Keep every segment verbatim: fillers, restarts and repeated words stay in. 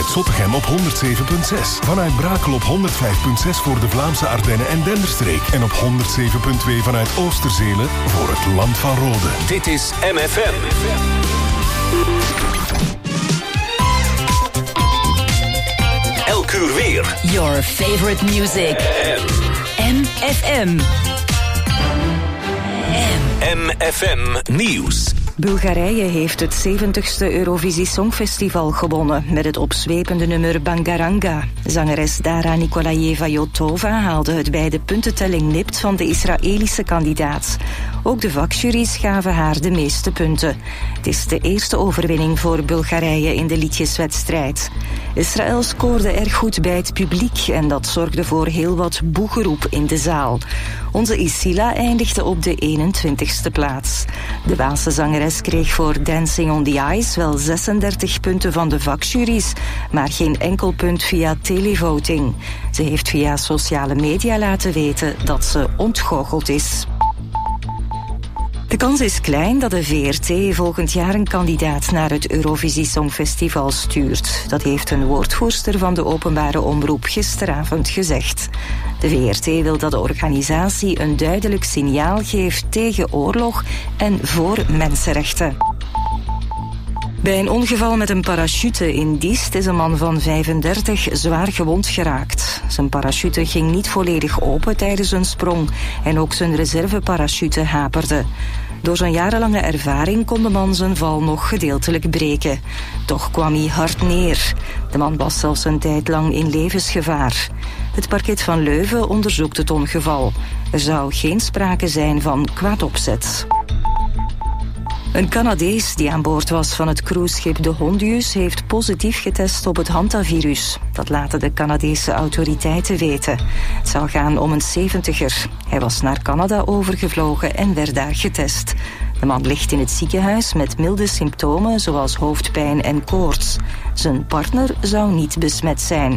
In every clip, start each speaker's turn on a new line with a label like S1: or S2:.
S1: Vanuit Zottegem op honderd zeven komma zes. Vanuit Brakel op honderd vijf komma zes voor de Vlaamse Ardennen en Denderstreek. En op honderd zeven komma twee vanuit Oosterzelen voor het Land van Rode.
S2: Dit is M F M. Elk uur weer.
S3: Your favorite music. M F M.
S2: M F M Nieuws.
S4: Bulgarije heeft het zeventigste Eurovisie Songfestival gewonnen met het opzwepende nummer Bangaranga. Zangeres Dara Nikolajeva-Jotova haalde het bij de puntentelling nipt van de Israëlische kandidaat. Ook de vakjuries gaven haar de meeste punten. Het is de eerste overwinning voor Bulgarije in de liedjeswedstrijd. Israël scoorde erg goed bij het publiek en dat zorgde voor heel wat boegeroep in de zaal. Onze Isila eindigde op de eenentwintigste plaats. De Waalse zangeres kreeg voor Dancing on the Ice wel zesendertig punten van de vakjuries, maar geen enkel punt via televoting. Ze heeft via sociale media laten weten dat ze ontgoocheld is. De kans is klein dat de V R T volgend jaar een kandidaat naar het Eurovisie Songfestival stuurt. Dat heeft een woordvoerster van de openbare omroep gisteravond gezegd. De V R T wil dat de organisatie een duidelijk signaal geeft tegen oorlog en voor mensenrechten. Bij een ongeval met een parachute in Diest is een man van vijfendertig zwaar gewond geraakt. Zijn parachute ging niet volledig open tijdens een sprong en ook zijn reserveparachute haperde. Door zijn jarenlange ervaring kon de man zijn val nog gedeeltelijk breken. Toch kwam hij hard neer. De man was zelfs een tijd lang in levensgevaar. Het parket van Leuven onderzoekt het ongeval. Er zou geen sprake zijn van kwaad opzet. Een Canadees die aan boord was van het cruiseschip de Hondius heeft positief getest op het hantavirus. Dat laten de Canadese autoriteiten weten. Het zou gaan om een zeventiger. Hij was naar Canada overgevlogen en werd daar getest. De man ligt in het ziekenhuis met milde symptomen zoals hoofdpijn en koorts. Zijn partner zou niet besmet zijn.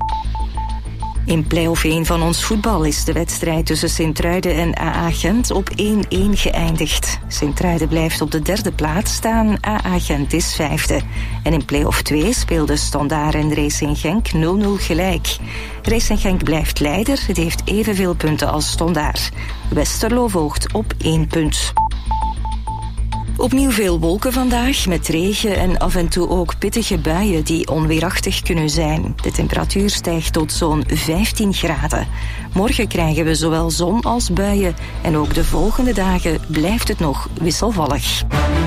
S4: In play-off één van ons voetbal is de wedstrijd tussen Sint-Truiden en A A Gent op één-één geëindigd. Sint-Truiden blijft op de derde plaats staan, A A Gent is vijfde. En in play-off twee speelden Standaard en Racing Genk nul nul gelijk. Racing Genk blijft leider, het heeft evenveel punten als Standaard. Westerlo volgt op één punt. Opnieuw veel wolken vandaag, met regen en af en toe ook pittige buien die onweerachtig kunnen zijn. De temperatuur stijgt tot zo'n vijftien graden. Morgen krijgen we zowel zon als buien en ook de volgende dagen blijft het nog wisselvallig.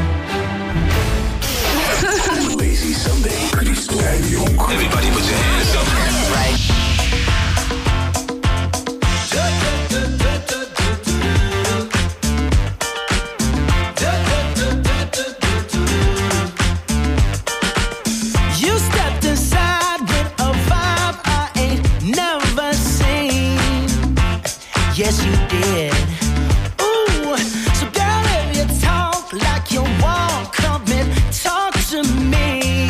S2: Lazy Sunday, Christel en Jong. Everybody put your hands up. Right.
S5: Yes, you did. Ooh, so girl, if you talk like you walk, come and talk to me.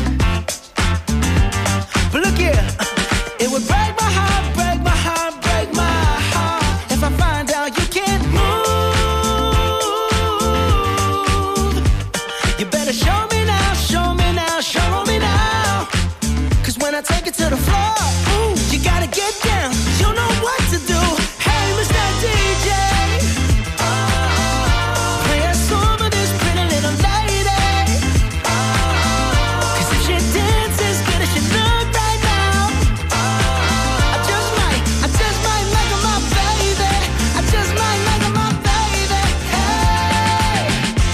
S5: But look here, it would break my heart, break my heart, break my heart if I find out you can't move. You better show me now, show me now, show me now. 'Cause when I take it to the floor, ooh, you gotta get down. You know what to do. D J, oh, play a song for this pretty little lady. Oh, 'cause if she dances good as she look right now, oh, I just might, I just might make her my baby. I just might make her my baby. Hey,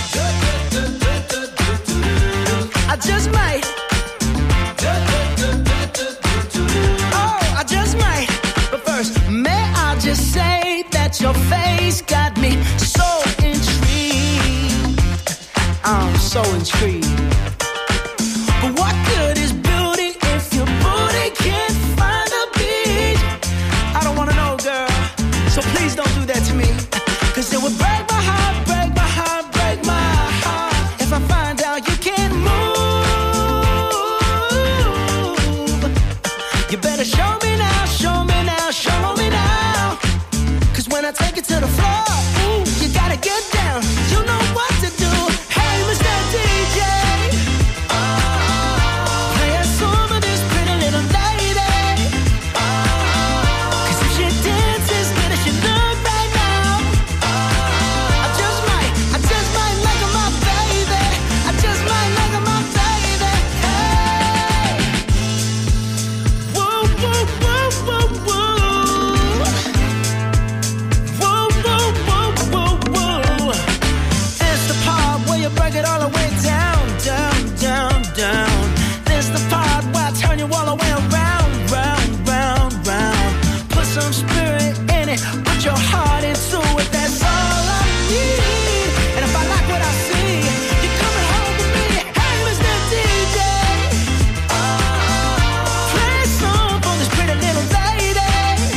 S5: I just might. Oh, I just might. But first, may I just say that your face got me so intrigued. I'm so intrigued. But what good is beauty if your booty can't find a beat? I don't wanna know, girl, so please don't do that to me. 'Cause it would break my heart, break my heart, break my heart if I find out you can't move. You better show me now, show me now, show me now. 'Cause when I take it to the floor, ooh, you gotta get down. You know what to do. Hey, Mister D J. you break it all the way down, down, down, down. This the part where I turn you all the way around, round, round, round. Put some spirit in it, put your heart into it. That's all I need. And if I like what I see, you're coming home with me. Hey, Mister D J, play a song for this pretty little lady.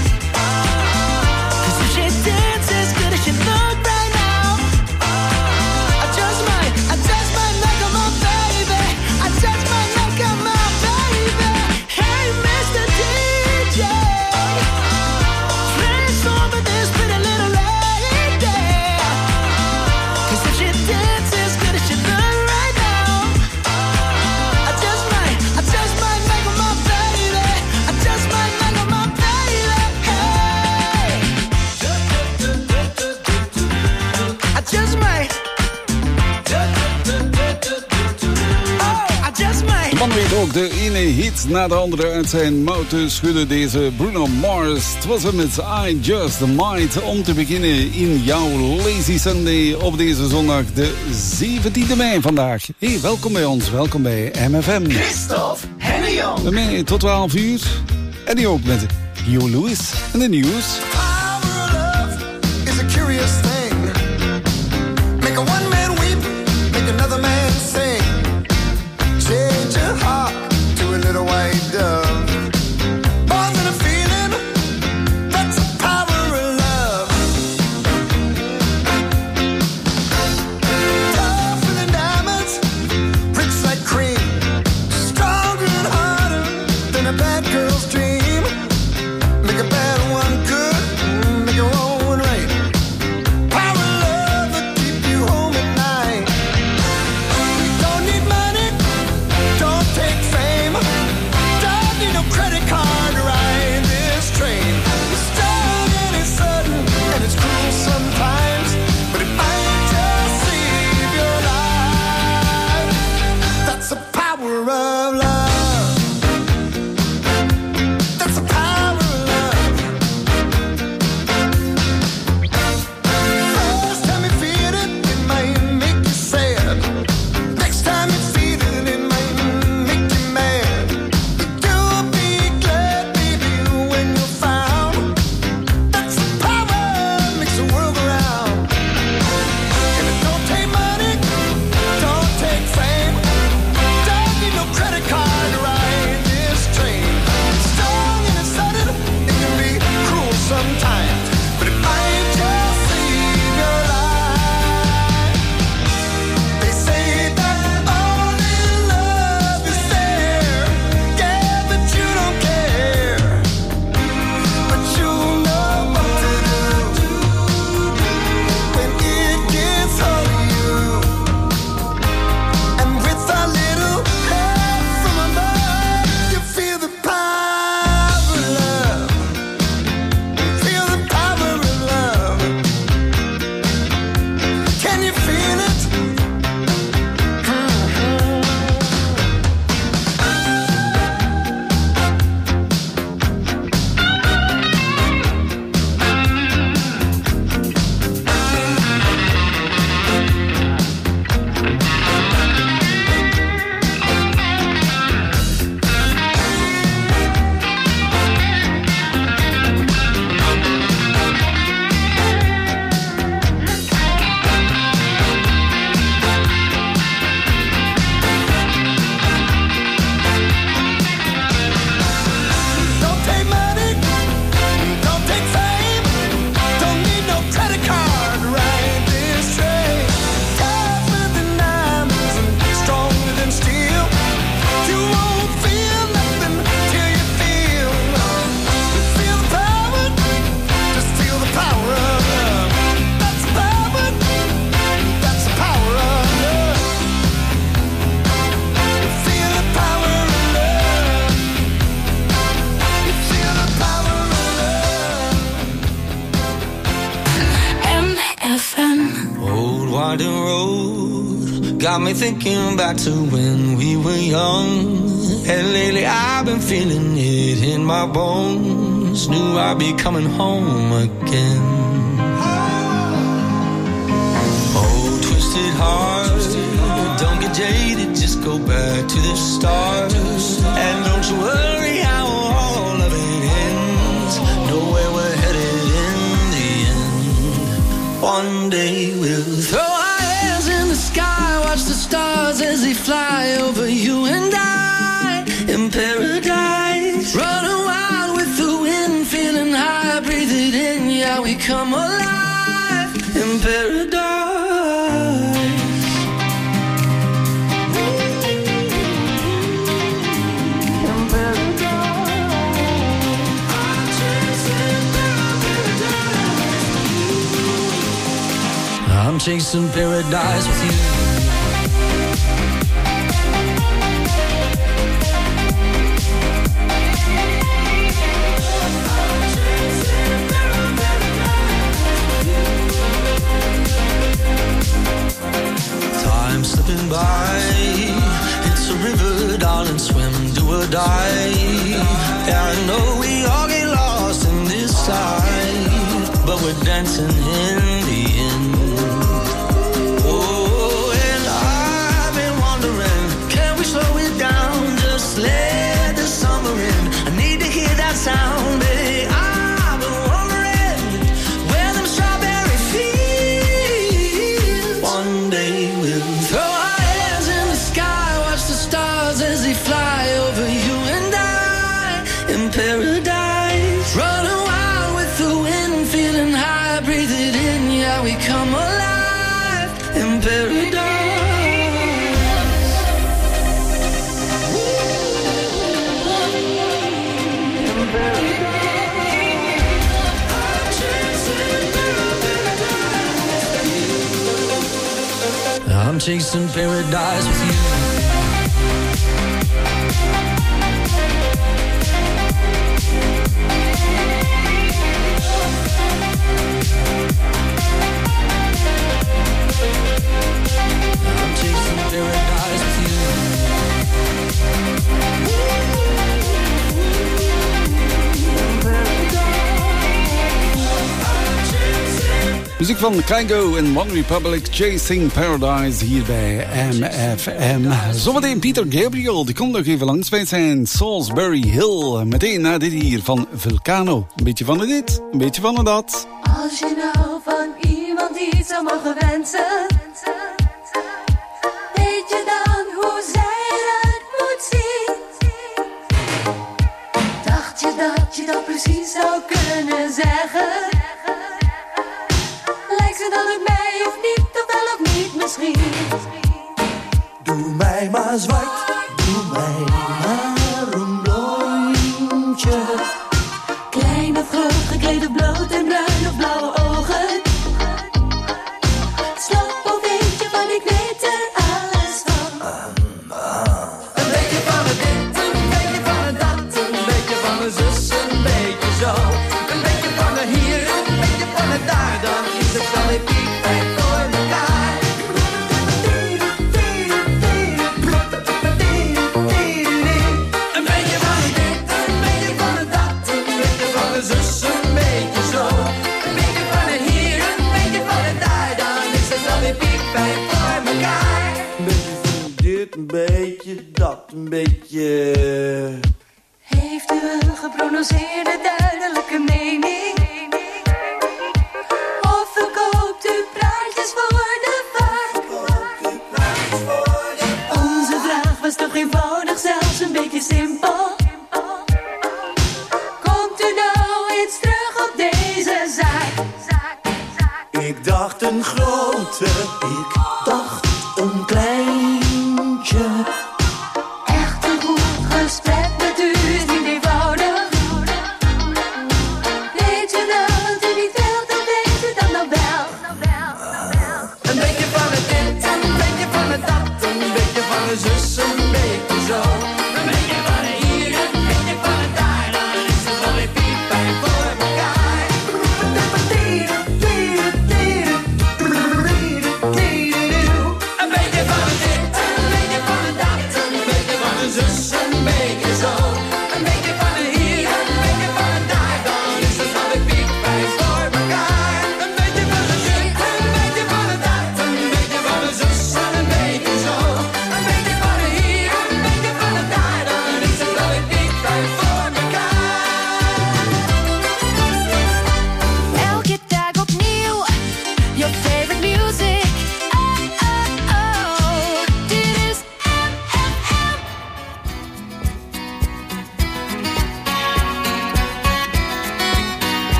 S5: Cause if she dances as good as she look right now, I just might, I just might make her my baby. I just might make her my baby. Hey, Mister D J, play a song for this pretty little lady. Cause if she dances as good as she look right now, I just might, I just might make her my baby. I just might make her my baby. Hey, I just might. Oh, I just might.
S6: De man weet ook de ene hit na de andere uit zijn mouw te schudden. Deze Bruno Mars. Het was hem met I Just Might. Om te beginnen in jouw Lazy Sunday op deze zondag de zeventiende mei vandaag. Hey, welkom bij ons. Welkom bij M F M.
S2: Christophe Henny Jong.
S6: Bij mij tot twaalf uur. En die ook met Hugh Lewis en de nieuws.
S7: Power of love is a curious thing. Make a one man weep, make another man sing. Change your heart to a little white dove. More than a feeling, that's the power of love. Tougher than diamonds, rich like cream. Stronger and harder than a bad girl's dream. Make a bad one good, make a wrong one right. Power of love will keep you home at night. You don't need money, don't take fame, don't need no credit card to ride this train. It's strong and it's sudden and it's cruel sometimes, but it might just save your life. That's the power of love. That's the power of love. First time you feel it, it might make you sad. Next time you feel it, it might make you mad. You'll be glad, baby, when you're found. That's the power makes the world go round. And it don't take money, don't take fame, don't need no credit card to ride this train. It's strong and it's sudden, it can be cruel sometimes, but it might just save your life. They say that only love is there, yeah, but you don't care. But you know what to do when it gets hold of you. And with a little help from above, you feel the power of love. Feel the power of love. Can you feel it? Don't take money, don't take fame, don't need no credit card to ride this train. Tougher than diamonds and stronger than steel. You won't feel nothing till you feel. Feel the power, just feel the power of love. That's the power, that's the power of love. Feel the power of love. Feel the power of love.
S3: M F M.
S5: Old winding road got me thinking back to when we were young. And lately I've been feeling it in my bones. Knew I'd be coming home again. Oh, twisted heart jaded, just go back to the start. And don't you worry how all of it ends. Know where we're headed in the end. One day we'll throw our hands in the sky, watch the stars as they fly over you and I in paradise. Running wild with the wind, feeling high, breathe it in, yeah, we come alive in paradise. I'm chasing paradise with you. Time slipping by, it's a river, darling, swim, do or die. Yeah, I know we all get lost in this side, but we're dancing in the end. Let the summer in. I need to hear that sound, baby. I've been wondering where them strawberry fields. One day we'll throw our hands in the sky, watch the stars as they fly over you and I in paradise. Running wild with the wind, feeling high, breathe it in, yeah, we come alive in paradise. I'm chasing paradise with you. I'm chasing paradise with you.
S6: Muziek van Kygo en One Republic, Chasing Paradise hier bij M F M. Zometeen Peter Gabriel, die komt nog even langs bij zijn Salisbury Hill. Meteen na dit hier van Vulcano. Een beetje van dit, een beetje van dat.
S8: Als je nou van iemand iets zou mogen wensen, weet je dan hoe zij eruit moet zien? Dacht je dat je dat precies zou kunnen zeggen? Lijkt ze dan op mij of niet, of wel of niet misschien?
S5: Doe mij maar zwart, doe mij maar een blondje.
S8: Klein of groot, gekleed of bloot en bruin of blauwe ogen. Slap of weet je van, ik weet er alles van.
S5: Een beetje van het dit, een beetje van het dat, een beetje van de zus, een beetje zo. Een beetje van het hier, een beetje van het daar, dan is het wel weer piepijn voor elkaar. Een beetje van het dit, een beetje van het dat, een beetje van de zus, een beetje zo. Een beetje van het hier, een beetje van het daar, dan is het wel weer piepijn voor elkaar. Een beetje van dit, een beetje dat, een beetje...
S8: Heeft u een geprononceerde duidelijke mening? Of verkoopt u praatjes voor de vaak? Onze vraag was toch eenvoudig, zelfs een beetje simpel. Komt u nou eens terug op deze zaak?
S5: Ik dacht een grote, ik dacht een kleintje.
S8: Echt een goed gesprek met u is niet eenvoudig. Weet u nou wat u niet wilt, dan weet u dat nou wel.
S5: Een beetje van het dit, een beetje van het dat, een beetje van de zus, een beetje zo. Een beetje van het hier, een beetje van het daar, dan is het wel weer piepijn voor elkaar. Een beetje van het dit, een beetje van het dat, een beetje van de zus, een beetje zo. Een beetje van het hier, een beetje van het daar, dan is het wel weer piepijn voor elkaar. Een beetje van het dit, een beetje van het dat, een beetje van de zus, en een beetje zo.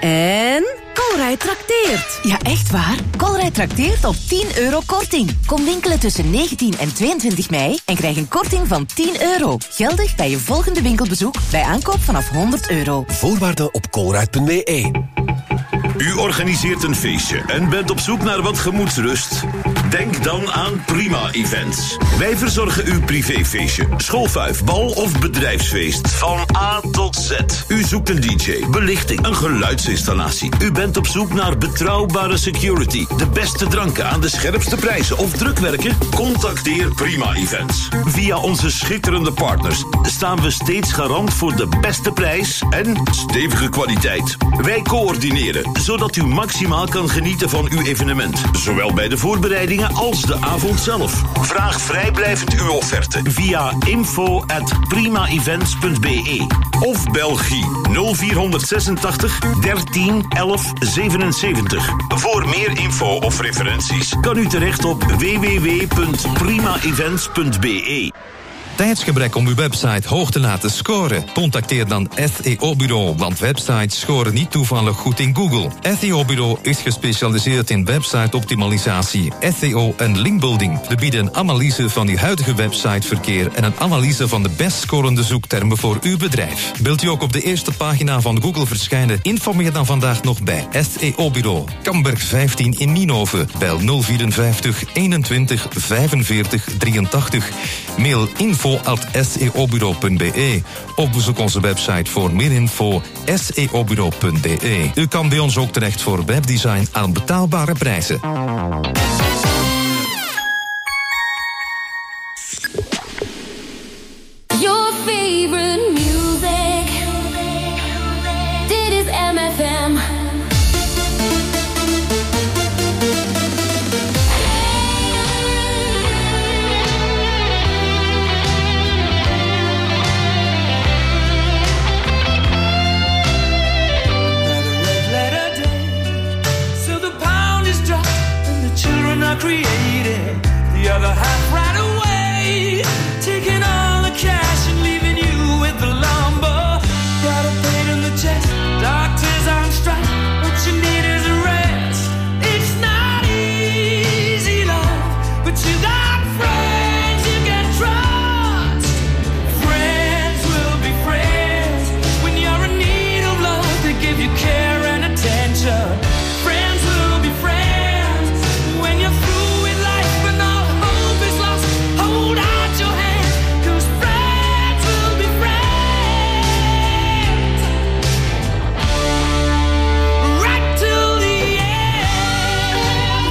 S9: En Colruyt trakteert.
S3: Ja, echt waar? Colruyt trakteert op tien euro korting. Kom winkelen tussen negentien en tweeëntwintig mei en krijg een korting van tien euro. Geldig bij je volgende winkelbezoek bij aankoop vanaf honderd euro.
S10: Voorwaarden op colruyt punt b e.
S2: U organiseert een feestje en bent op zoek naar wat gemoedsrust? Denk dan aan Prima Events. Wij verzorgen uw privéfeestje, schoolfuif, bal of bedrijfsfeest. Van A tot Z. U zoekt een D J, belichting, een geluidsinstallatie. U bent op zoek naar betrouwbare security, de beste dranken aan de scherpste prijzen of drukwerken? Contacteer Prima Events. Via onze schitterende partners staan we steeds garant voor de beste prijs en stevige kwaliteit. Wij coördineren, zodat u maximaal kan genieten van uw evenement. Zowel bij de voorbereidingen als de avond zelf. Vraag vrijblijvend uw offerte via info at prima events punt b e of Belgie nul vier zesentachtig dertien elf zevenenzeventig. Voor meer info of referenties kan u terecht op w w w punt prima events punt b e.
S11: Tijdsgebrek om uw website hoog te laten scoren? Contacteer dan S E O-bureau, want websites scoren niet toevallig goed in Google. S E O-bureau is gespecialiseerd in website-optimalisatie, S E O en linkbuilding. We bieden een analyse van uw huidige websiteverkeer en een analyse van de best scorende zoektermen voor uw bedrijf. Wilt u ook op de eerste pagina van Google verschijnen? Informeer dan vandaag nog bij S E O-bureau. Kamberg vijftien in Nienhoven. Bel nul vierenvijftig eenentwintig vijfenveertig drieëntachtig. Mail info at s e o bureau punt b e of bezoek onze website voor meer info s e o bureau punt b e. U kan bij ons ook terecht voor webdesign aan betaalbare prijzen.
S8: Your favorite music. Dit is M F M.
S5: Created the other half right away, taking all the cash and leaving you with the lumber. Got a pain in the chest, doctors on strike. What you need is a rest. It's not easy, love, but you got friends you can trust. Friends will be friends when you're in need of love. They give you care and attention. Friends will be friends when you're through with life and all hope is lost. Hold out your hand, 'cause friends will be friends right till the end.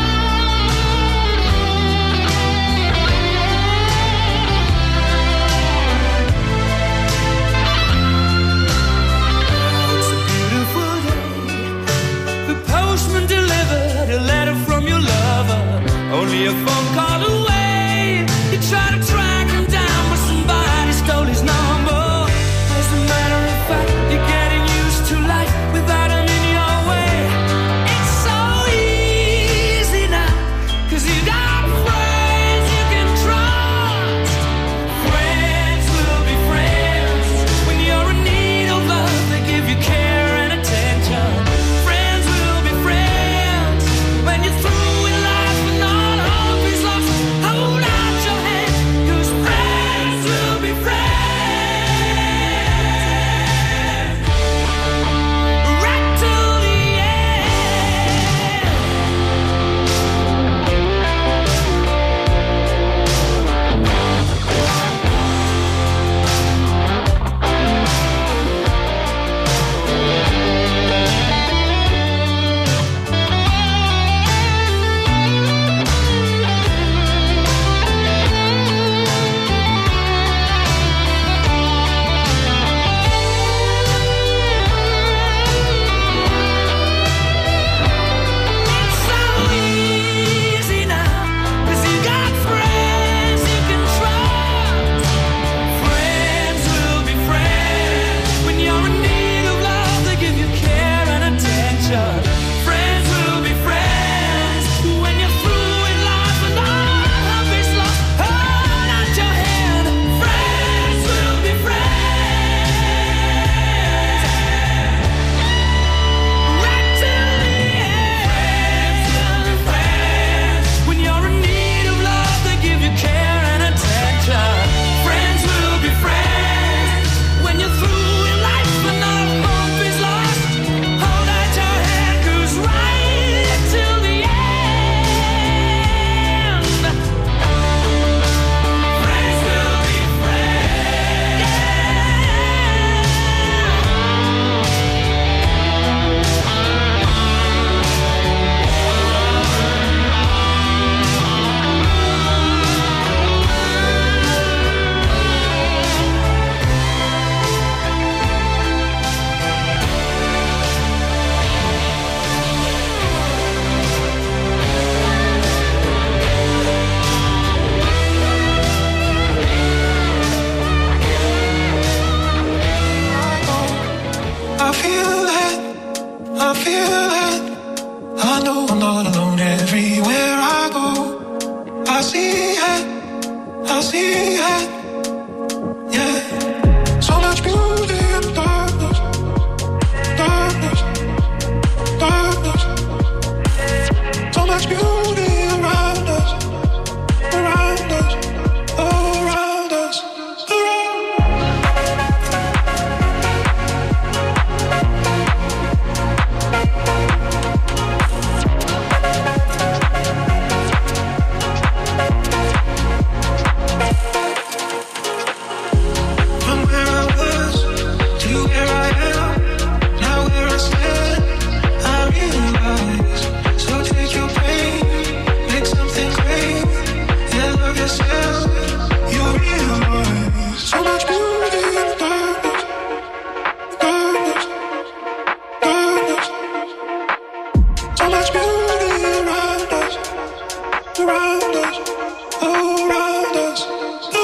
S5: It's a beautiful day. The postman delivered a letter from your lover, only a phone call away. You try to track him down, but somebody stole his number. As a matter of fact, you're getting used to life without him in your way. It's so easy now, 'cause you got friends you can trust. Friends will be friends when you're in need of love. They give you care and attention. Friends will be friends when you're through with life and all hope is lost.
S12: I feel it, I feel it. I know I'm not alone everywhere I go. I see it, I see it. Yeah, so much beauty in the darkness, darkness, darkness. So much beauty around us, around us, around us, from where I was to where I am, now where I stand, I realize. So take your pain, make something great, and love yourself. You realize so much beauty in the darkness, darkness, darkness. So much beauty around us, around us, around us, around us.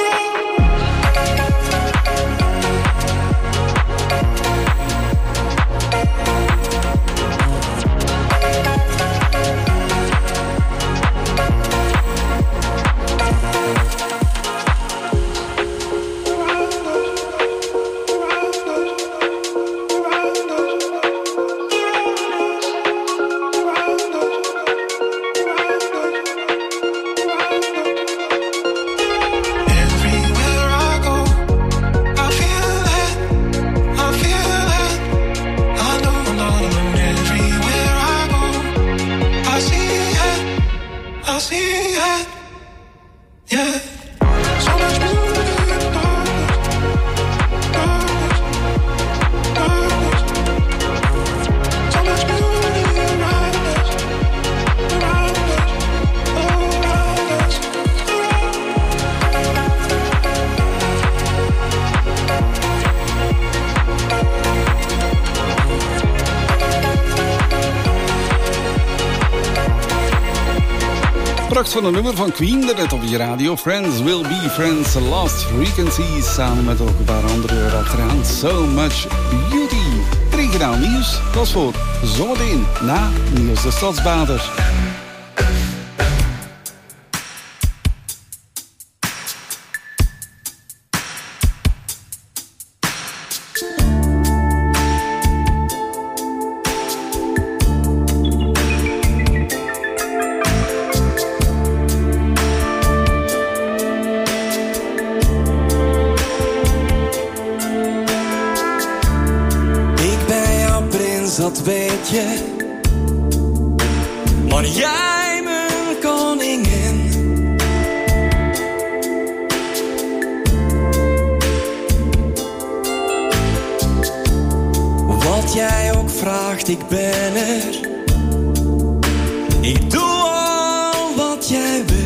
S12: Everywhere I go, I feel it, I feel it. I know I'm not alone everywhere I go. I see it, I see it. Yeah, so much beauty in the darkness, darkness, darkness. So much beauty around us, around us, around us,
S6: Pracht van een nummer van Queen, daarnet op je radio. Friends Will Be Friends, Lost Frequencies. Samen met ook een paar andere erachteraan. So Much Beauty. Regionaal nieuws, dat is voor zometeen na Niels de Stadsbader.
S5: Ik ben jouw prins, dat weet je. Maar jij mijn koningin. Wat jij ook vraagt, ik ben er. Ik doe al wat jij wil.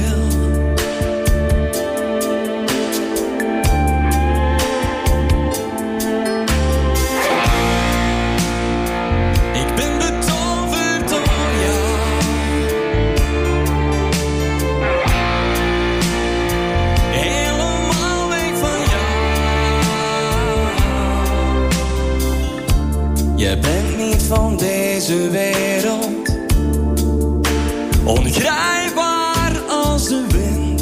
S5: Ik ben betoverd door jou. Helemaal weg van jou. Je bent niet van deze wereld. Ongrijpbaar als de wind.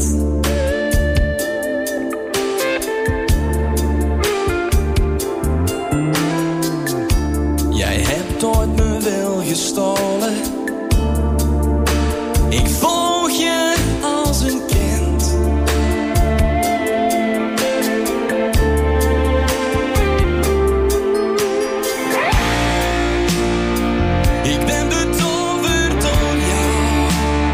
S5: Jij hebt ooit mijn wil gestolen. Ik volg je als een kind. Ik ben betoverd door jou.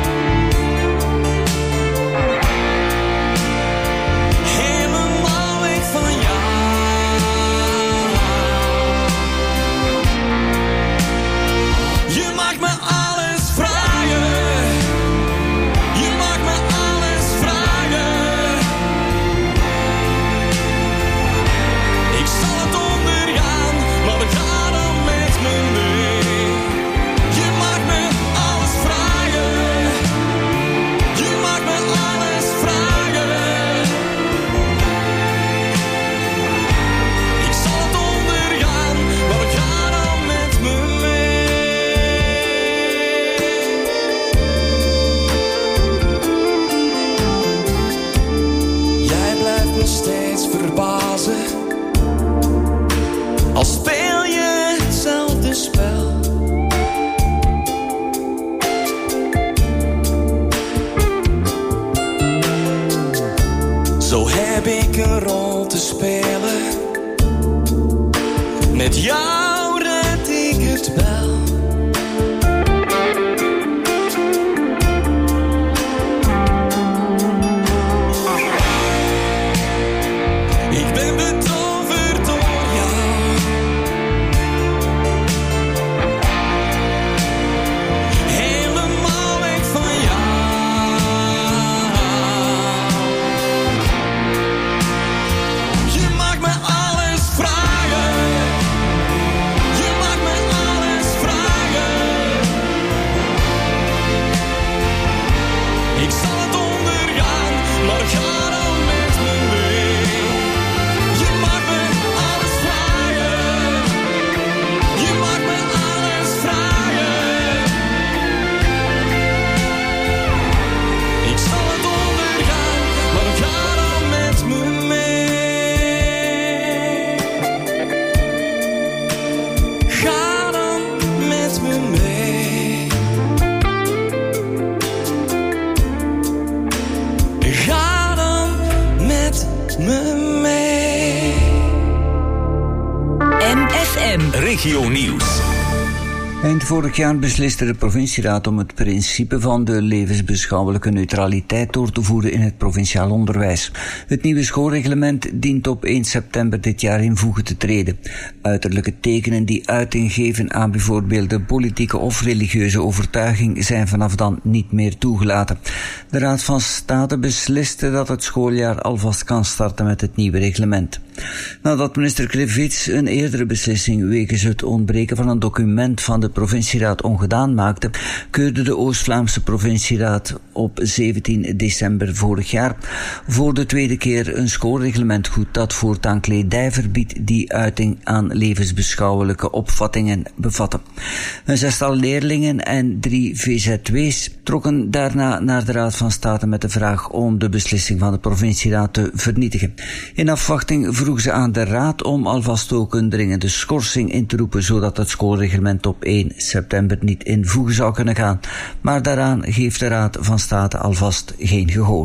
S5: Helemaal weg van jou. Je maakt me alles vragen.
S13: een rol te spelen. Met jou red ik het wel. Ik ben betoverd door jou. Helemaal weg van jou. Je maakt me alles vragen. Je maakt me alles vragen. Ik zal het ondergaan, maar ga dan met me mee. Je maakt me alles vragen. Je maakt me alles vragen. Ik zal het ondergaan, maar ga dan met me mee. Ga dan met me mee. Ga dan met me mee.
S3: M F M.
S2: Regio Nieuws.
S14: Eind vorig jaar besliste de provincieraad om het principe van de levensbeschouwelijke neutraliteit door te voeren in het provinciaal onderwijs. Het nieuwe schoolreglement dient op één september dit jaar in voege te treden. Uiterlijke tekenen die uiting geven aan bijvoorbeeld de politieke of religieuze overtuiging zijn vanaf dan niet meer toegelaten. De Raad van State besliste dat het schooljaar alvast kan starten met het nieuwe reglement. Nadat minister Krivits een eerdere beslissing wegens het ontbreken van een document van de provincieraad ongedaan maakte, keurde de Oost-Vlaamse provincieraad op zeventien december vorig jaar voor de tweede keer een schoolreglement goed dat voortaan kledij verbiedt die uiting aan levensbeschouwelijke opvattingen bevatten. Een zestal leerlingen en drie V Z W's trokken daarna naar de Raad van State met de vraag om de beslissing van de provincieraad te vernietigen. In afwachting vroeg ze aan de Raad om alvast ook een dringende schorsing in te roepen, zodat het schoolreglement op één september niet in voege zou kunnen gaan. Maar daaraan geeft de Raad van State alvast geen gehoor.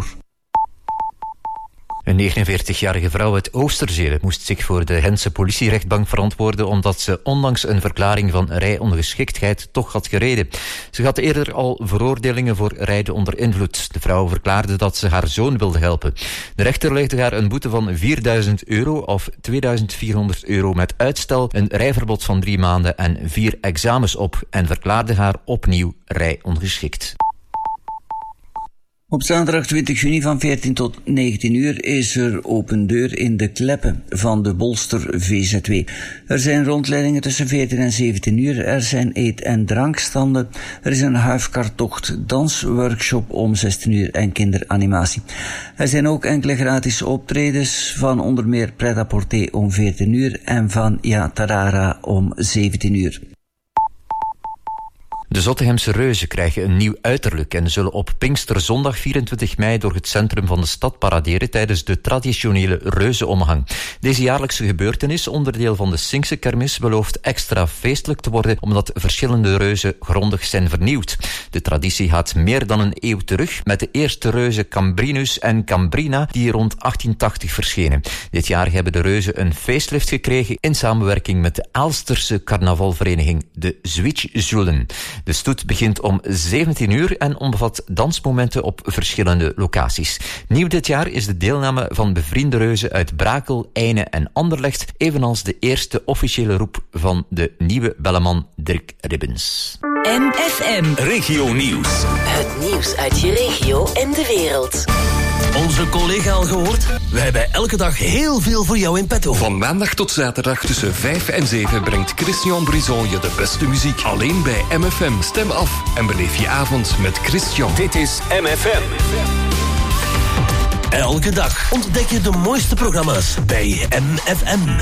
S15: Een negenenveertigjarige vrouw uit Oosterzele moest zich voor de Gentse politierechtbank verantwoorden omdat ze ondanks een verklaring van rijongeschiktheid toch had gereden. Ze had eerder al veroordelingen voor rijden onder invloed. De vrouw verklaarde dat ze haar zoon wilde helpen. De rechter legde haar een boete van vierduizend euro of tweeduizend vierhonderd euro met uitstel, een rijverbod van drie maanden en vier examens op en verklaarde haar opnieuw rijongeschikt.
S14: Op zaterdag twintig juni van veertien tot negentien uur is er open deur in de Kleppen van de Bolster V Z W. Er zijn rondleidingen tussen veertien en zeventien uur, er zijn eet- en drankstanden, er is een huifkartocht, dansworkshop om zestien uur en kinderanimatie. Er zijn ook enkele gratis optredens van onder meer Pret-à-Porter om veertien uur en van Ja Tarara om zeventien uur.
S15: De Zottegemse reuzen krijgen een nieuw uiterlijk en zullen op Pinksterzondag vierentwintig mei door het centrum van de stad paraderen tijdens de traditionele reuzenomhang. Deze jaarlijkse gebeurtenis, onderdeel van de Sinkse kermis, belooft extra feestelijk te worden omdat verschillende reuzen grondig zijn vernieuwd. De traditie gaat meer dan een eeuw terug met de eerste reuzen Cambrinus en Cambrina die rond achttien tachtig verschenen. Dit jaar hebben de reuzen een facelift gekregen in samenwerking met de Aalsterse carnavalvereniging de Zwitschzulen. De stoet begint om zeventien uur en omvat dansmomenten op verschillende locaties. Nieuw dit jaar is de deelname van bevriende reuzen uit Brakel, Eyne en Anderlecht, evenals de eerste officiële roep van de nieuwe belleman Dirk Ribbens.
S3: M F M.
S2: Regio Nieuws.
S3: Het nieuws uit je regio en de wereld.
S10: Onze collega al gehoord? Wij hebben elke dag heel veel voor jou in petto.
S16: Van maandag tot zaterdag tussen vijf en zeven brengt Christian Brison je de beste muziek. Alleen bij M F M. Stem af en beleef je avond met Christian.
S2: Dit is M F M.
S10: Elke dag ontdek je de mooiste programma's bij M F M.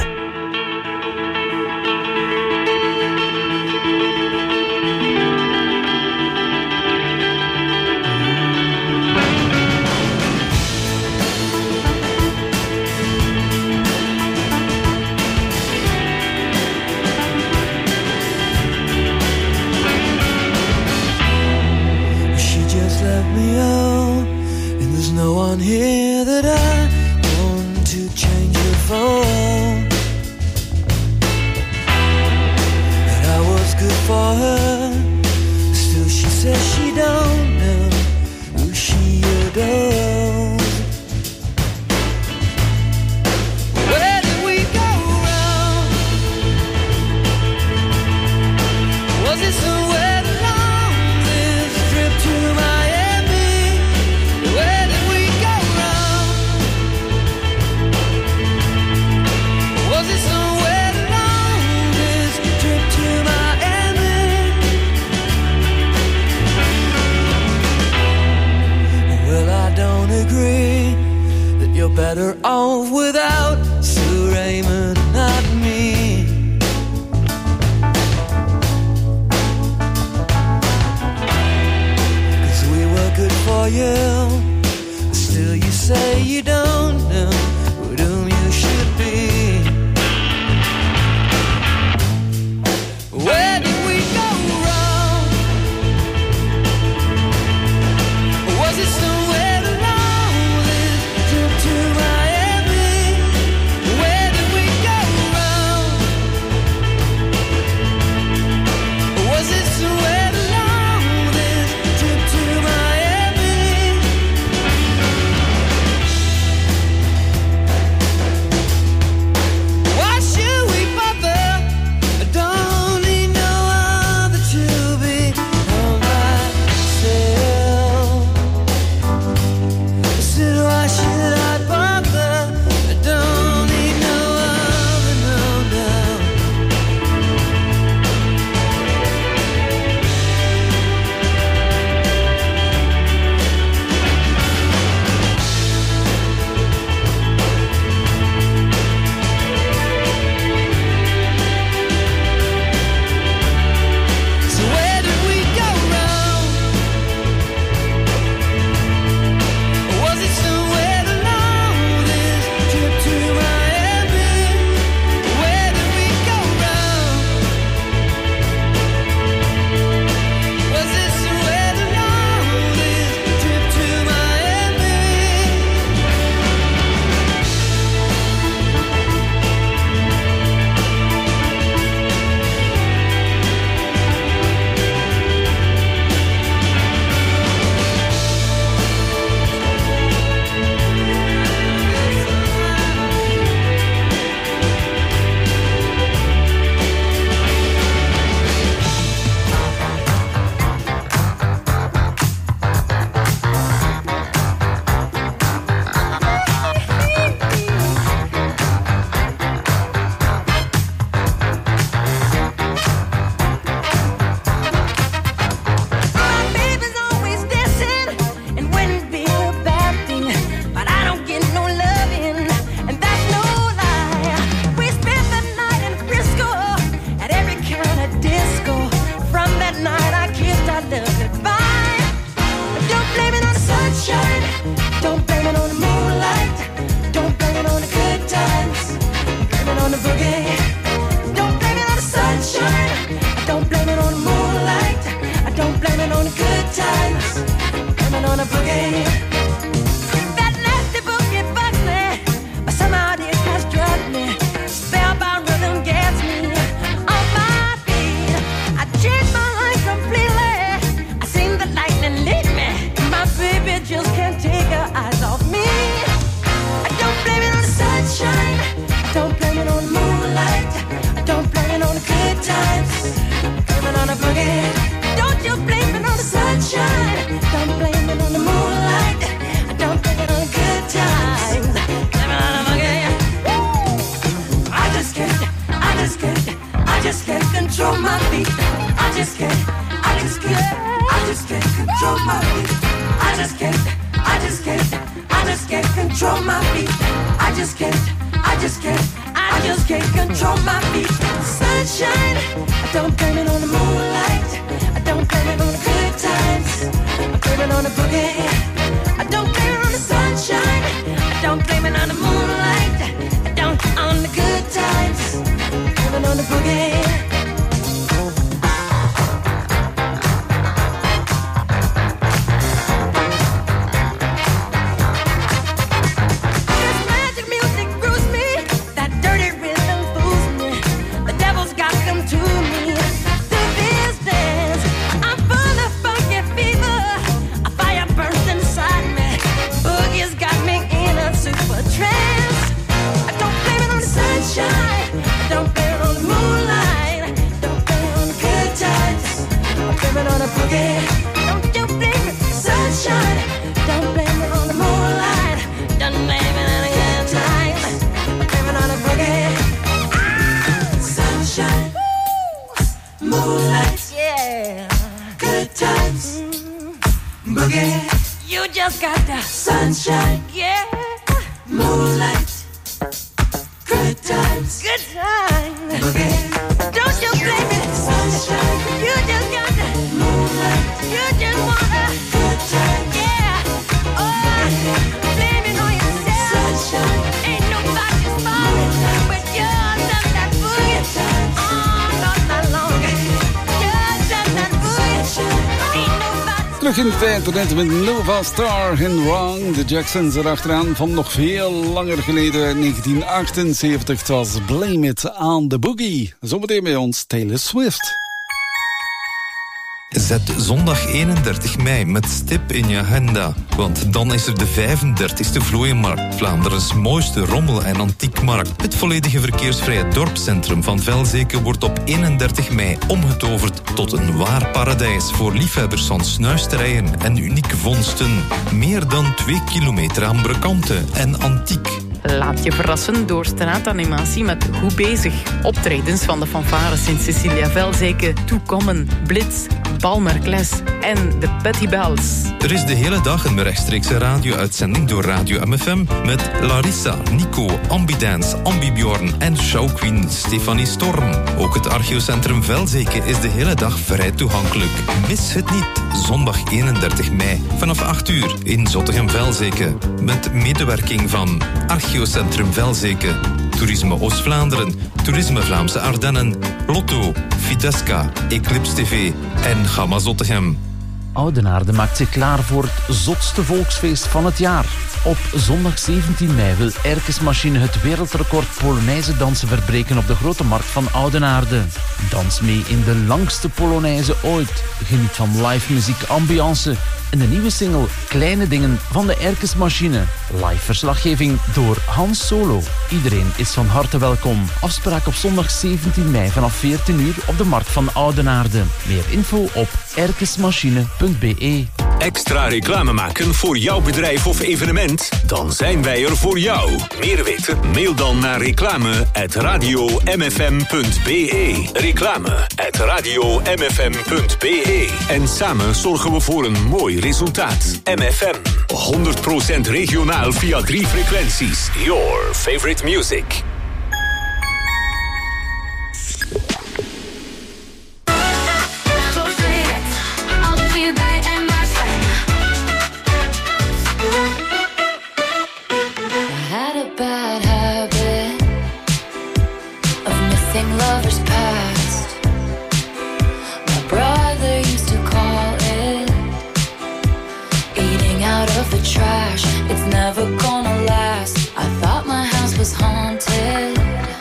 S5: Me out, and there's no one here that I want to for her. Still she says she don't know who she adores. Where did we go wrong? Was it somewhere along this trip to Miami? Where did we go wrong? Was it somewhere along this trip to Miami? Well, I don't agree that you're better off without Sue Raymond, not me. 'Cause we were good for you, still you say you don't know with whom you should be. Where did we go wrong? Was it somewhere along this trip to Miami? Where did we go wrong? Was it somewhere along this trip to Miami? Why should we bother? I don't need no other to be on myself. Said why should I bother? I don't need no other, no, no. So where did we go wrong? Was it somewhere along this trip to Miami? Where did we go wrong? Was it somewhere along this trip to Miami? My baby's always dancing and wouldn't be a bad thing, but I don't get no loving, and that's no lie. We spent the night in Frisco at every kind of disco. From that night I kissed our love goodbye. Don't blame it on the sunshine, don't blame it on the moonlight, don't blame it on the good times, blame it on the boogie. Don't blame it on the sunshine, don't blame it on the moonlight, I don't blame it on the good times, blame it on the boogie. That nasty boogie bugs me, but somehow it has drugged me. Spellbound rhythm gets me on my feet. I changed my life completely. I seen the lightning lead me. My baby just can't take her eyes off me. I don't blame it on the sunshine, don't blame it on the moonlight, I don't blame it on the good times, blame it on the boogie. Don't you blame it on the sunshine, don't blame it on the moonlight, I don't blame it on the good times, blame it on the boogie. Woo! I just can't, I just can't, I just can't control my feet. I just can't, I just can't, I just can't control my feet. I just can't, I just can't, I just can't control my feet. I just can't, I just can't, I just can't control my feet. Sunshine, I don't blame it on the moonlight, I don't blame it on the good times, I blame it on the boogie. I don't blame it on the sunshine, I don't blame it on the moonlight, I don't on the good times, blame it on the boogie. That dirty rhythm fools me. The devil's got them to me. Through this boogie. Don't you blame it, sunshine. Don't blame it on the moonlight. Don't blame it on the good times. Blame it on the boogie. Ah, sunshine, woo. Moonlight, yeah, good times. Mm. Boogie, you just got the sunshine, yeah. Moonlight, good times, good times. Boogie, don't you blame it, sunshine. You just got the moonlight. You just wanna good times, yeah. Oh, blame it on yourself. Sunshine, ain't nobody's fault but yours and that boogie. Oh, not that long. Yours and that boogie. Ain't nobody.
S6: Terug in het internet met Nova Star en Wrong. De Jacksons erachteraan van nog veel langer geleden, negentien achtenzeventig. Het was Blame It on the Boogie. Zometeen bij ons Taylor Swift.
S11: Zet zondag eenendertig mei met stip in je agenda. Want dan is er de vijfendertigste Vlooienmarkt, Vlaanderens mooiste rommel- en antiekmarkt. Het volledige verkeersvrije dorpscentrum van Velzeke wordt op eenendertig mei omgetoverd tot een waar paradijs voor liefhebbers van snuisterijen en unieke vondsten. Meer dan twee kilometer aan brekanten en antiek.
S17: Laat je verrassen door straatanimatie met Goed Bezig. Optredens van de fanfare Sint-Cecilia Velzeke, Toekommen, Blitz, Balmerkles en de Petty Bells.
S11: Er is de hele dag een rechtstreekse radio-uitzending door Radio M F M met Larissa, Nico, Ambidance, Ambibjorn en showqueen Stefanie Storm. Ook het archeocentrum Velzeke is de hele dag vrij toegankelijk. Mis het niet, zondag eenendertig mei vanaf acht uur in Zottegem-Velzeke. Met medewerking van Archeocentrum Velzeke, Toerisme Oost-Vlaanderen, Toerisme Vlaamse Ardennen, Lotto, Vitesca, Eclipse T V en Gamma Zottegem.
S18: Oudenaarde maakt zich klaar voor het zotste volksfeest van het jaar. Op zondag zeventien mei wil Erkesmachine het wereldrecord Polonaise dansen verbreken op de Grote Markt van Oudenaarde. Dans mee in de langste Polonaise ooit. Geniet van live muziek, ambiance en de nieuwe single Kleine Dingen van de Erkesmachine. Live verslaggeving door Hans Solo. Iedereen is van harte welkom. Afspraak op zondag zeventien mei vanaf veertien uur op de Markt van Oudenaarde. Meer info op erkesmachine punt b e.
S19: Extra reclame maken voor jouw bedrijf of evenement? Dan zijn wij er voor jou. Meer weten? Mail dan naar reclame at radio m f m punt b e. Reclame at radio m f m punt b e. En samen zorgen we voor een mooi resultaat. M F M, honderd procent regionaal via drie frequenties. Your favorite music.
S20: Lovers past. My brother used to call it eating out of the trash. It's never gonna last. I thought my house was haunted.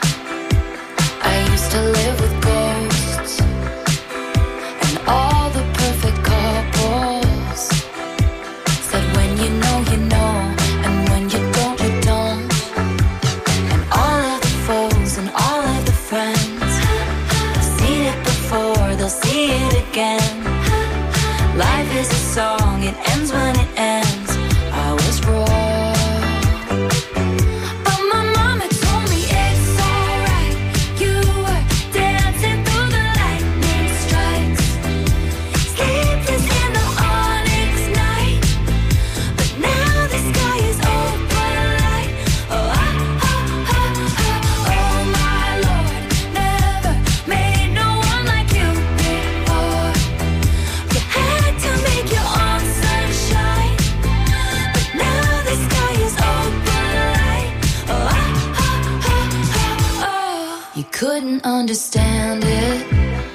S20: I used to live with ghosts and all the perfect couples said when you know you know, and when you don't you don't. And all of the foes and all of the friends, seen it before, they'll see it again. Life is a song, it ends when it ends. I was wrong, but my mama told me it's alright. You were dancing through the lightning strikes, sleepless in the onyx night, but now the sky is open light. Oh, ah, ah, ah, ah, oh my Lord, never made no one like you before. You had to make your own sunshine, but now the sky is open light. Oh, ah, ah, ah, ah, oh. You couldn't understand it,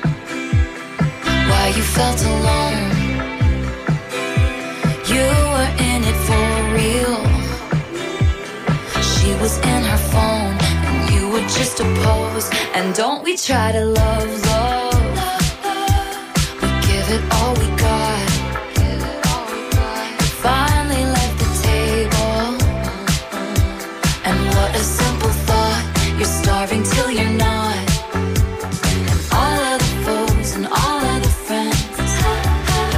S20: why you felt alone. You were in it for real. She was in her phone, and you were just a pose. And don't we try to love, love? We give it all we got. Finally left the table, and what a simple thought. You're starving till you're not. And all of the foes and all of the friends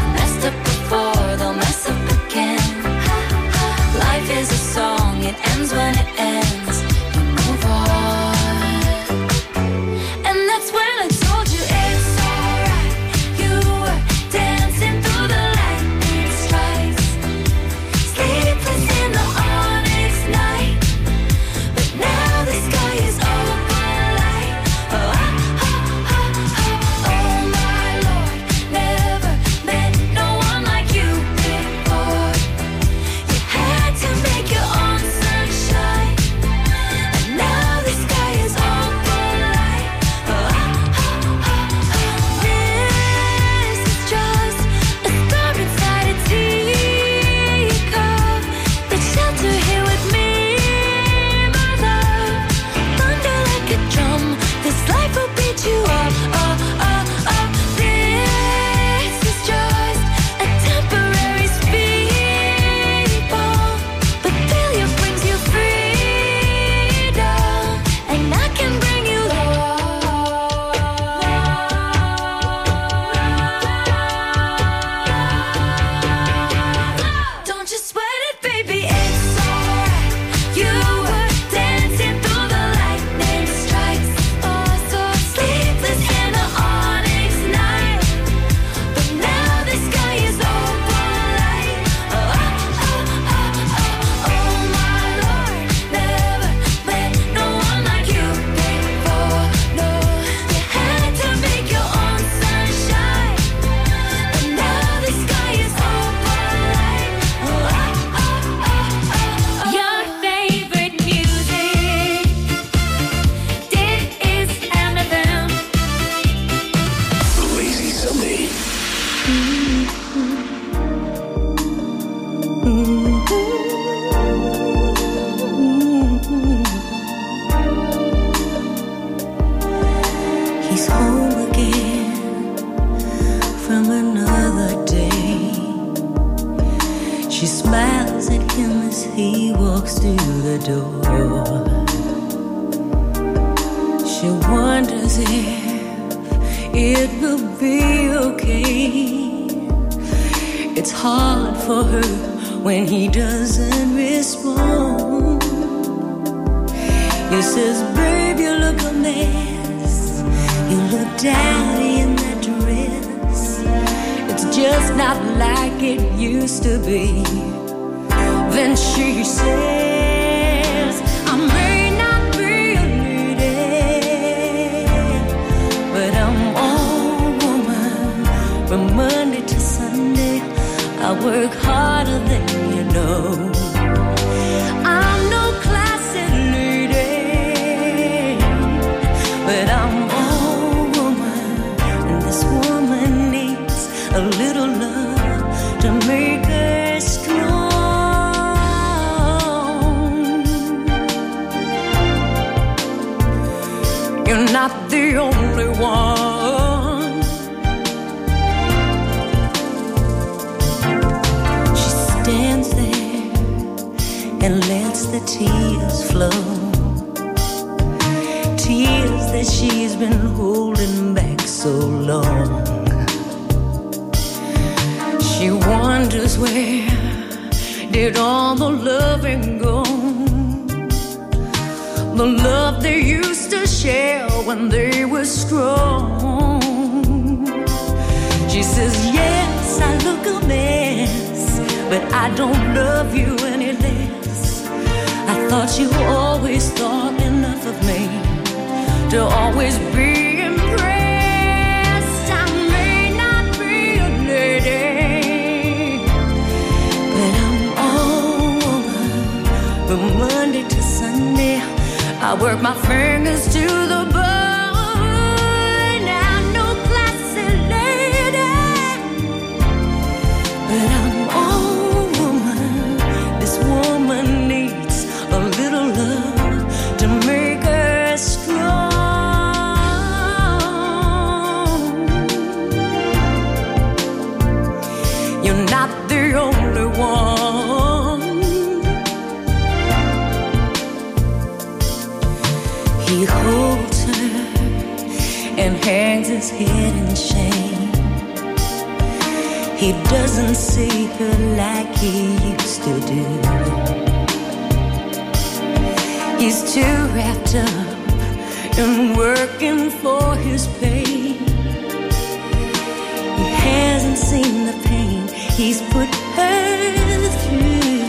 S21: smiles at him as he walks through the door. She wonders if it will be okay. It's hard for her when he doesn't respond. He says, babe, you look a mess. You look dowdy in that dress. It's just not like it used to be. Then she says, I may not be a lady, but I'm all woman. From Monday to Sunday, I work harder than you know. I'm no classy lady, but I'm all woman, and this woman needs a little love to make her strong. You're not the only one. She stands there and lets the tears flow. Tears that she's been holding back so long. She wonders where did all the loving go? The love they used to share when they were strong. She says, yes, I look a mess, but I don't love you any less. I thought you always thought enough of me to always be impressed. I may not be a lady, but I'm all woman. From Monday to Sunday, I work my fingers to the bone. I'm no classy lady, but I'm all woman. This woman needs a little love to make her strong. You're not the only one. He holds her and hangs his head in shame. He doesn't see her like he used to do. He's too wrapped up in working for his pay. He hasn't seen the pain he's put her through.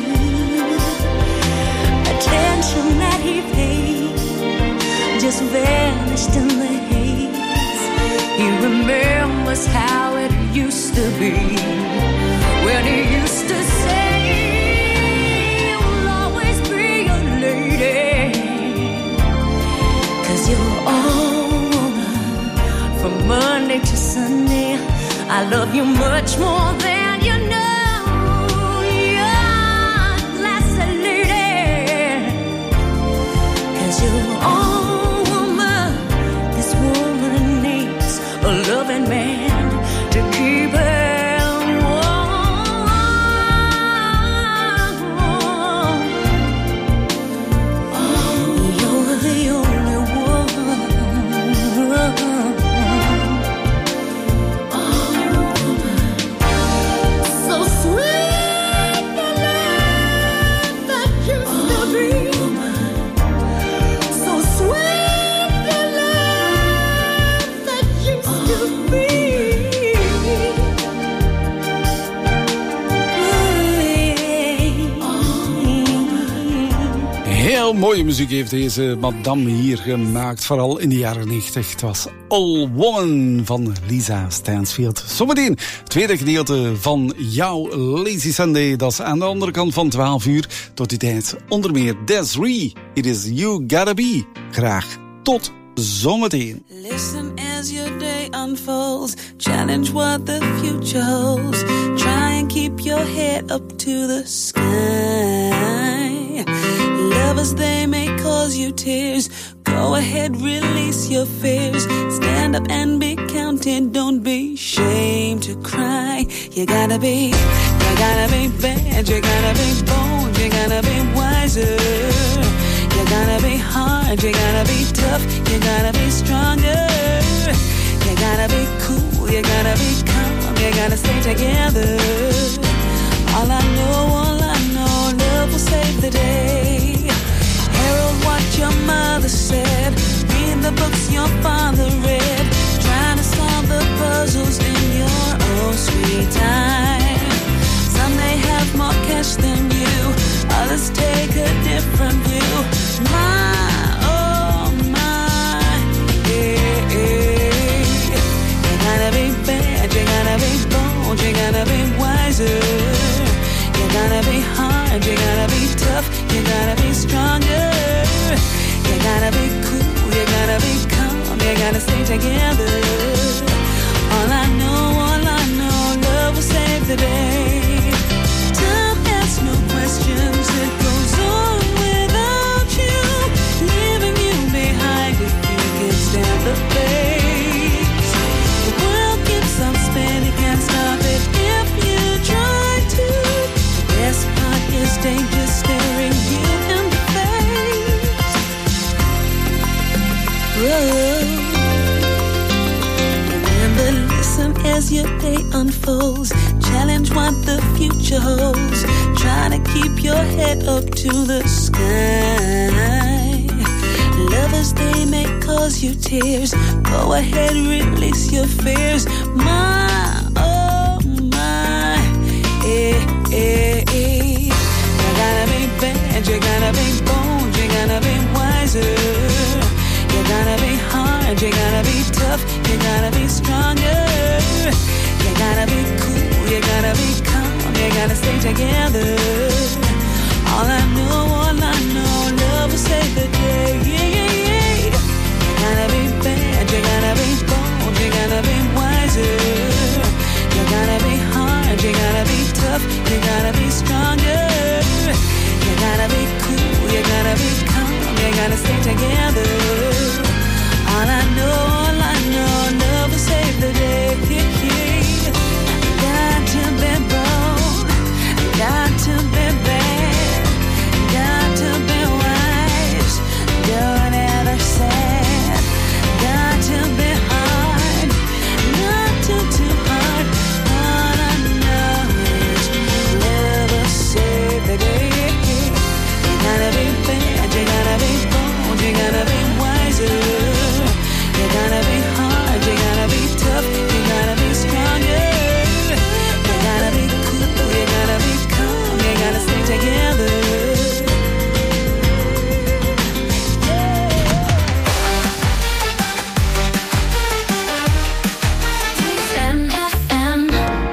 S21: Attention that he paid just vanished in the haze. He remembers how it used to be, when he used to say, you'll always be a lady, 'cause you're all woman. From Monday to Sunday, I love you much more than you know. You're classy lady, 'cause you're all a loving man to keep her warm. Oh, you're the only one. Oh, so sweet the love that used to be. So sweet the love that used to be.
S6: Heel mooie muziek heeft deze madame hier gemaakt, vooral in de jaren negentig. Het was All Woman van Lisa Stansfield. Zometeen het tweede gedeelte van jouw Lazy Sunday. Dat is aan de andere kant van twaalf uur. Tot die tijd onder meer Desiree. It is You Gotta Be. Graag tot zometeen.
S22: Listen as your day unfolds. Challenge what the future holds. Try and keep your head up to the sky. Lovers, they may cause you tears. Go Go ahead, release your fears. Stand up and be counted. Don't be ashamed to cry. You gotta be, you gotta be bad. You gotta be bold. You gotta be wiser. You gotta be hard. You gotta be tough. You gotta be stronger. You gotta be cool. You gotta be calm. You gotta stay together. All I know, all I know, love will save the day. Herald what your mother said. Read the books your father read. Trying to solve the puzzles in your own sweet time. Some may have more cash than you. Others take a different view. My, oh my, yeah, yeah. You gotta be bad, you gotta be bold, you gotta be wiser. You gotta be hard, you gotta be tough, you gotta be stronger. You gotta be cool, you gotta be calm, you gotta stay together. All I know, all I know, love will save the day. Time asks no questions, it goes on without you, leaving you behind if you can stand the pace. The world keeps on spinning, can't stop it if you try to. The best part is danger staring you in the face. Whoa. Remember, listen as your day unfolds. Challenge what the future holds. Try to keep your head up to the sky. Lovers, they may cause you tears. Go ahead, release your fears. My, oh my, eh, eh, eh. You gotta be bad, you gotta be bold, you gotta be wiser. You gotta be hard, you gotta be tough, you gotta be stronger. You gotta be cool, you gotta be calm, you gotta stay together. All I know, all I know, love will save the day. Yeah, yeah, yeah. You gotta be bad, you gotta be bold, you gotta be wiser. You gotta be hard, you gotta be tough, you gotta be stronger. You gotta be cool, you gotta be calm, you gotta stay together. All I know, all I know, love will save the day. Yeah, yeah. Got to be bold, got to be bad, got to be wise, don't ever sad. Got to be hard, not too, too hard. All I know is love will save the day. You gotta be bad, you gotta be bold, you gotta be wiser. You gotta be hard, you gotta be tough, you gotta be stronger. You gotta be cool, you gotta be calm, you gotta stay together.
S20: M F M.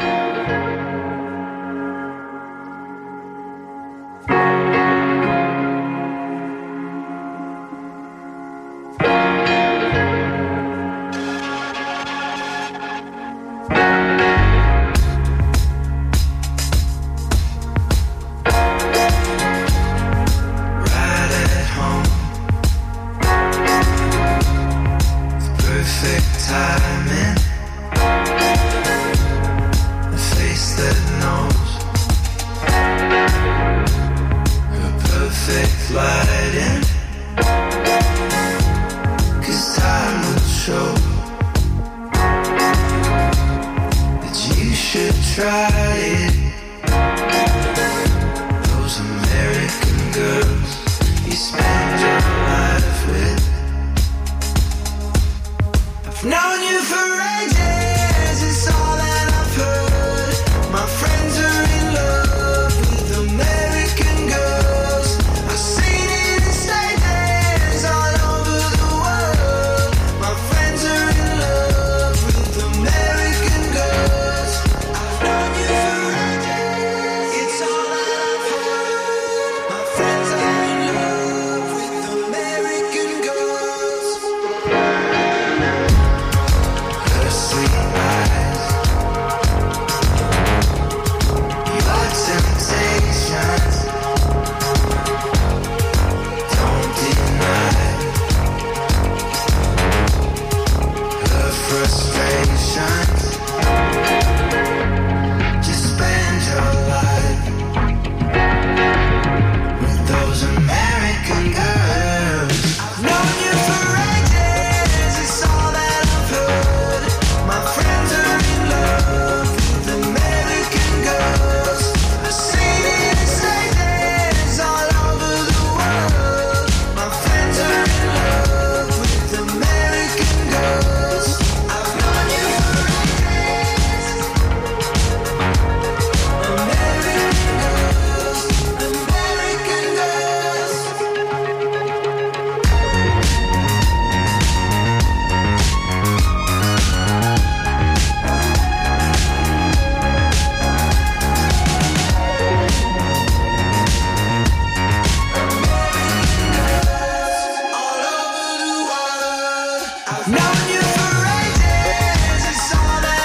S12: Right at home, perfect timing. A face that knows her perfect lighting. 'Cause time will show that you should try